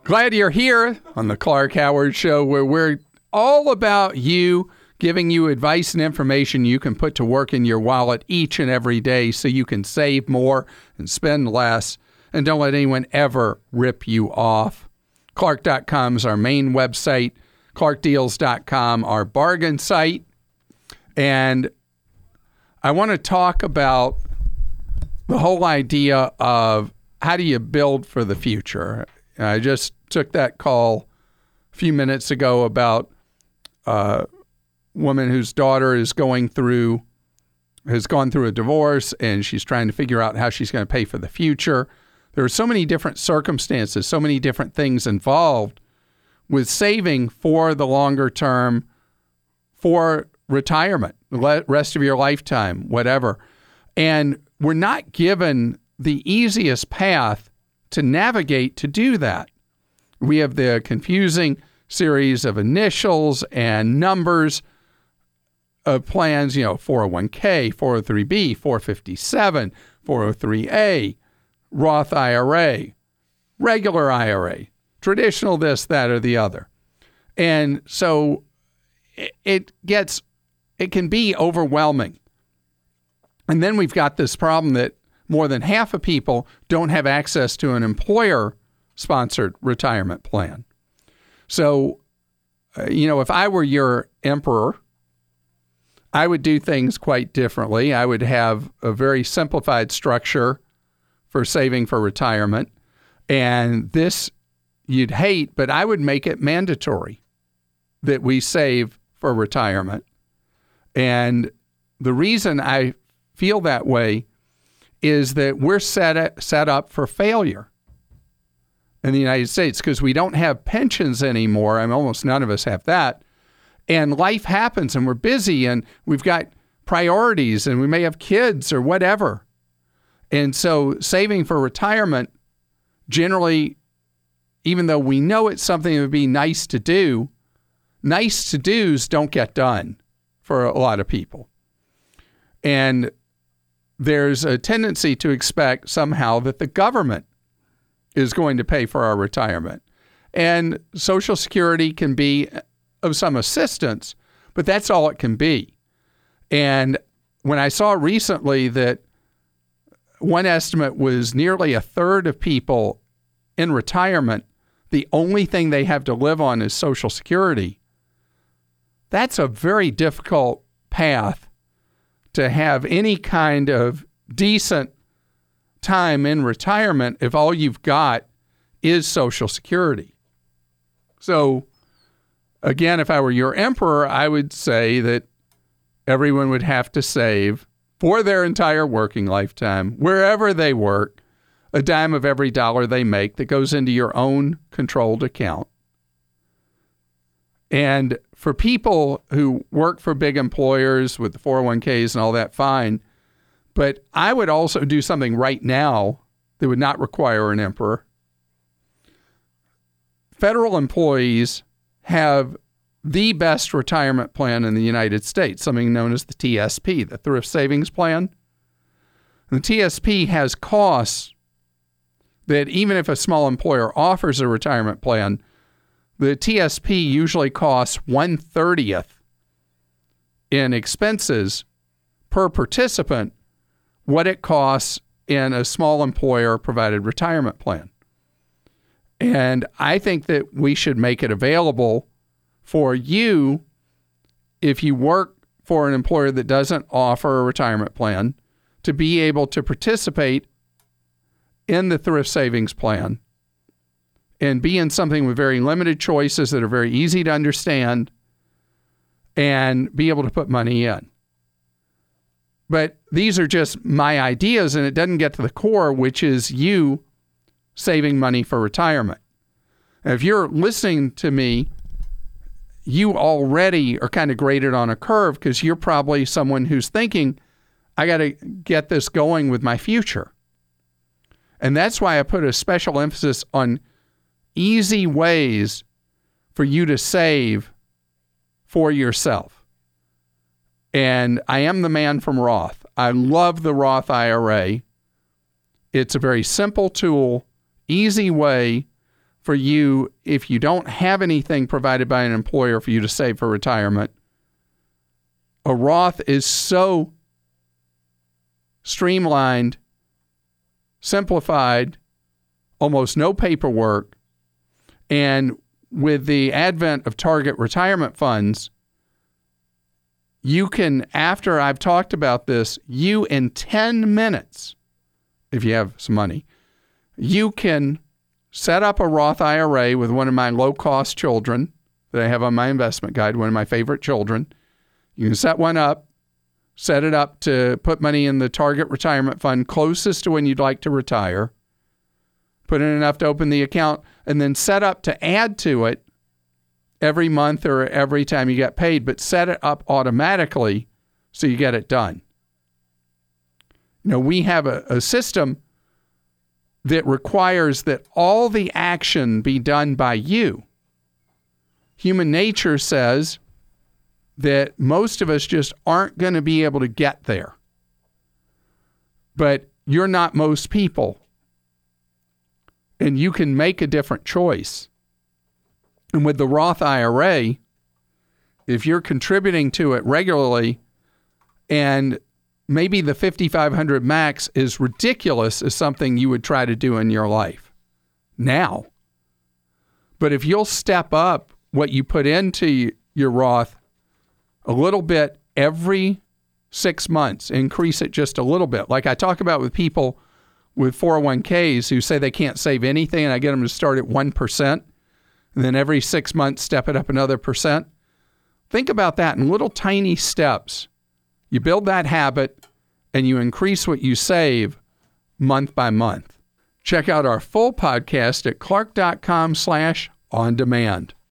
Glad you're here on the Clark Howard Show, where we're all about you, giving you advice and information you can put to work in your wallet each and every day so you can save more and spend less, and don't let anyone ever rip you off. Clark.com is our main website. ClarkDeals.com, our bargain site. And I want to talk about the whole idea of how do you build for the future. I just took that call a few minutes ago about a woman whose daughter has gone through a divorce, and she's trying to figure out how she's going to pay for the future. There are so many different circumstances, so many different things involved with saving for the longer term, for retirement, the rest of your lifetime, whatever. And we're not given the easiest path to navigate to do that. We have the confusing series of initials and numbers of plans, 401k, 403b, 457, 403a, Roth IRA, regular IRA, traditional this, that, or the other. And so it can be overwhelming. And then we've got this problem that more than half of people don't have access to an employer-sponsored retirement plan. So, if I were your emperor, I would do things quite differently. I would have a very simplified structure for saving for retirement. And this you'd hate, but I would make it mandatory that we save for retirement. And the reason I feel that way is that we're set up for failure in the United States because we don't have pensions anymore. Almost none of us have that. And life happens, and we're busy, and we've got priorities, and we may have kids or whatever. And so saving for retirement, generally, even though we know it's something that would be nice to do, nice to do's don't get done for a lot of people. And there's a tendency to expect somehow that the government is going to pay for our retirement. And Social Security can be of some assistance, but that's all it can be. And when I saw recently that one estimate was nearly a third of people in retirement, the only thing they have to live on is Social Security, that's a very difficult path to have any kind of decent time in retirement if all you've got is Social Security. So, again, if I were your emperor, I would say that everyone would have to save for their entire working lifetime, wherever they work, a dime of every dollar they make that goes into your own controlled account. And for people who work for big employers with the 401ks and all that, fine. But I would also do something right now that would not require an emperor. Federal employees have the best retirement plan in the United States, something known as the TSP, the Thrift Savings Plan. And the TSP has costs that even if a small employer offers a retirement plan, the TSP usually costs 1/30th in expenses per participant what it costs in a small employer-provided retirement plan. And I think that we should make it available for you, if you work for an employer that doesn't offer a retirement plan, to be able to participate in the Thrift Savings Plan and be in something with very limited choices that are very easy to understand and be able to put money in. But these are just my ideas, and it doesn't get to the core, which is you saving money for retirement. And if you're listening to me, you already are kind of graded on a curve because you're probably someone who's thinking, I got to get this going with my future. And that's why I put a special emphasis on easy ways for you to save for yourself. And I am the man from Roth. I love the Roth IRA. It's a very simple tool, easy way for you, if you don't have anything provided by an employer for you to save for retirement, a Roth is so streamlined, simplified, almost no paperwork, and with the advent of target retirement funds, you can, after I've talked about this, you in 10 minutes, if you have some money, you can set up a Roth IRA with one of my low-cost children that I have on my investment guide, one of my favorite children. You can set one up, set it up to put money in the target retirement fund closest to when you'd like to retire, put in enough to open the account, and then set up to add to it every month or every time you get paid, but set it up automatically so you get it done. You know, we have a system that requires that all the action be done by you. Human nature says that most of us just aren't going to be able to get there. But you're not most people. And you can make a different choice. And with the Roth IRA, if you're contributing to it regularly, and maybe the $5,500 max is ridiculous as something you would try to do in your life now. But if you'll step up what you put into your Roth a little bit every 6 months, increase it just a little bit. Like I talk about with people with 401ks who say they can't save anything, and I get them to start at 1%, and then every 6 months step it up another percent. Think about that in little tiny steps. You build that habit, and you increase what you save month by month. Check out our full podcast at clark.com/on-demand.